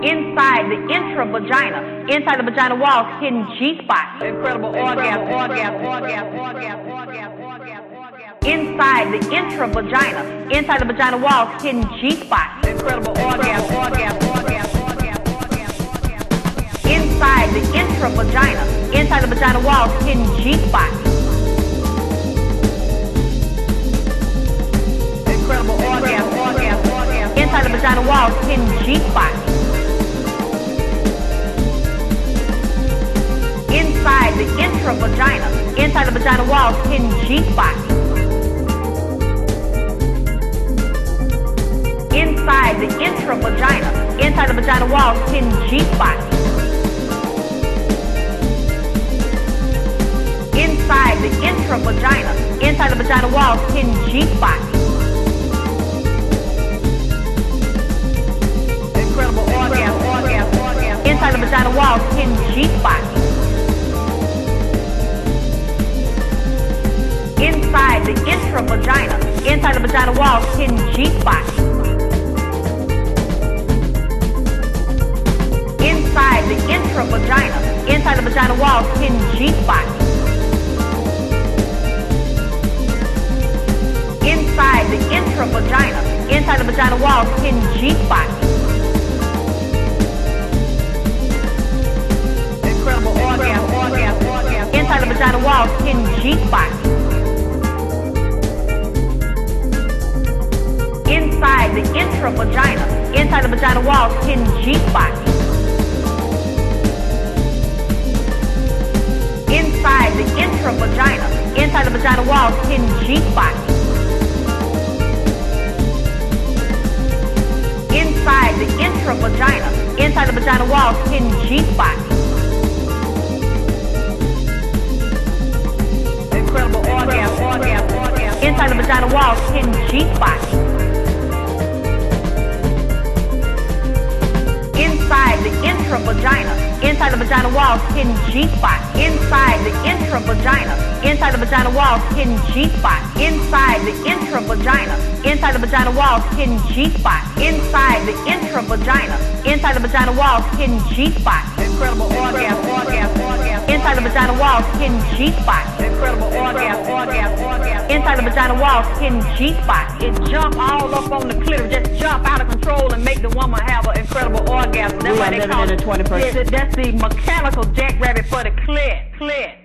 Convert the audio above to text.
Inside the intravagina, inside the vagina walls, hidden G-spots. Incredible orgasm. Inside the intravagina, inside the vagina walls, hidden G-spots. Incredible orgasm. Inside the intravagina, inside the vagina walls, hidden G-spots. Incredible orgasm. Inside the vagina walls, hidden G-spots. Inside the intravagina, inside the vagina walls, hidden G-spots. Inside the intravagina, inside the vagina walls, hidden G-spots. Inside the intravagina, inside the vagina walls, hidden G-spots. Incredible orgasm. Inside the vagina walls, hidden G-spots. Inside the intravagina, inside the vagina walls, hidden G-spots. Inside the intravagina, inside the vagina walls, hidden G-spots. Inside the intravagina, inside the vagina walls, hidden G-spots. Incredible orgasm. Inside the vagina walls, hidden G-spots. Inside the intravagina, inside the vagina walls, hidden G-spots. Inside the intravagina, inside the vagina walls, hidden G-spots. Inside the intravagina, inside the vagina walls, hidden G-spots. Incredible orgasm. Inside the vagina walls, hidden G-spots. Inside the intravagina, inside the vagina walls, hidden G-spots. Inside the intravagina, inside the vagina walls, hidden G-spots. Inside the intravagina, inside the vagina walls, hidden G-spots. Inside the intravagina, inside the vagina walls, hidden G-spots. Incredible orgasm. Inside the vagina walls, hidden G-spots. Incredible orgasm. Inside the vagina walls, hidden G-spots. It jump all up on the clitoris, just jump out of control and make the woman have an incredible orgasm. That's why they call it. That's the mechanical jackrabbit for the clit.